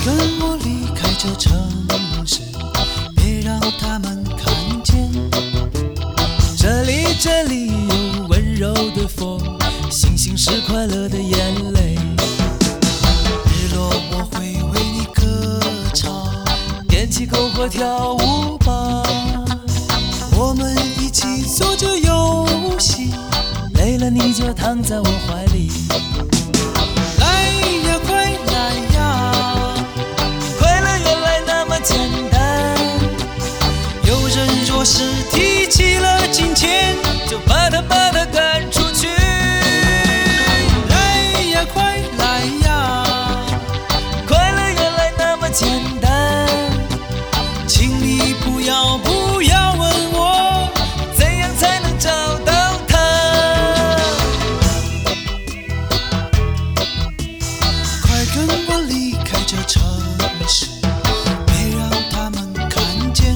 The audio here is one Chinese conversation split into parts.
跟我离开这城市，别让他们看见。这里有温柔的风，星星是快乐的眼泪。日落我会为你歌唱，踮起篝火跳舞吧。我们一起做着游戏，累了你就躺在我怀里。来呀，快来呀，快乐原来那么简单。有人若是提起了金钱，就把他赶出去。来呀，快来呀，快乐原来那么简单。请你不要问我，怎样才能找到他。快跟我离开这城市，别让他们看见。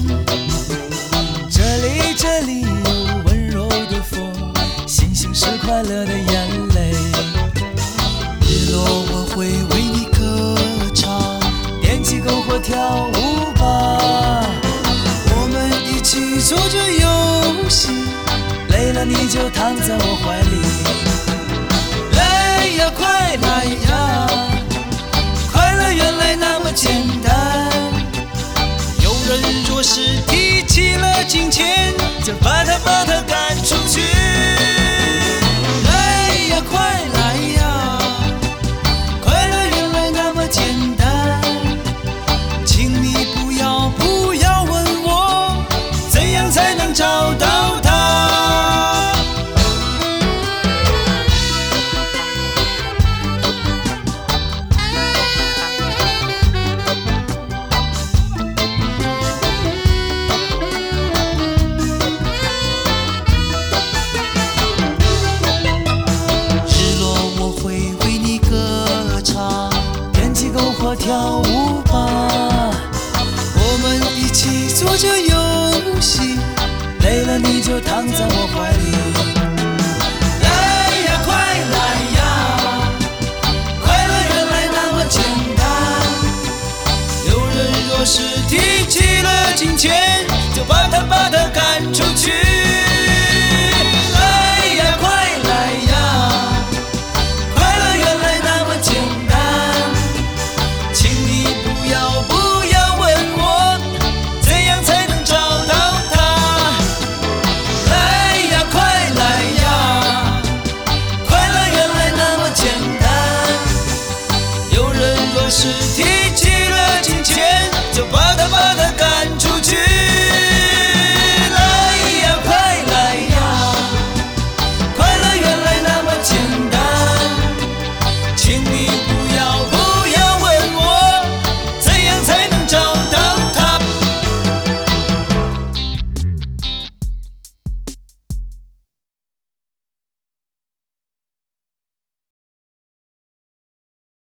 这里有温柔的风，星星是快乐的眼泪。日落我会为你歌唱，踮起篝火跳舞吧。我们一起做着游戏，累了你就躺在我怀里。来呀，快来呀，快乐原来那么简单。有人若是提起了金钱，就把他赶出去。来呀，快来呀，快乐原来那么简单。请你不要问我，怎样才能找到他。跳舞吧，我们一起做着游戏，累了你就躺在我怀里。来呀，快来呀，快乐原来那么简单。有人若是提起了金钱，就把他赶出去。来呀，快来呀，快乐原来那么简单。请你不要